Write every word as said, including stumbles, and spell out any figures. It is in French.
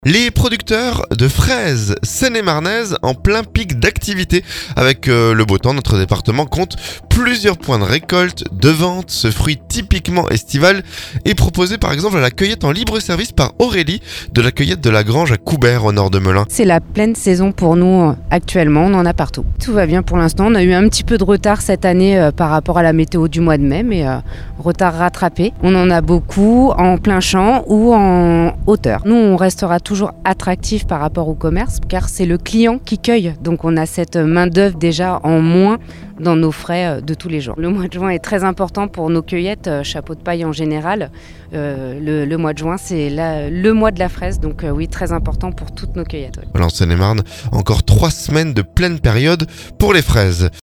Les producteurs de fraises seine-et-marnaises en plein pic d'activité. Avec euh, le beau temps, notre département compte plusieurs points de récolte, de vente. Ce fruit typiquement estival est proposé par exemple à la cueillette en libre service par Aurélie de la cueillette de la Grange à Coubert au nord de Melun. C'est la pleine saison pour nous euh, actuellement, on en a partout. Tout va bien pour l'instant, on a eu un petit peu de retard cette année euh, par rapport à la météo du mois de mai, mais euh, retard rattrapé. On en a beaucoup en plein champ ou en hauteur. Nous, on restera toujours toujours attractif par rapport au commerce car c'est le client qui cueille, donc on a cette main d'œuvre déjà en moins dans nos frais de tous les jours. Le mois de juin est très important pour nos cueillettes, chapeau de paille en général. Euh, le, le mois de juin c'est la, le mois de la fraise, donc euh, oui, très important pour toutes nos cueillettes. Oui. En Seine-et-Marne, encore trois semaines de pleine période pour les fraises.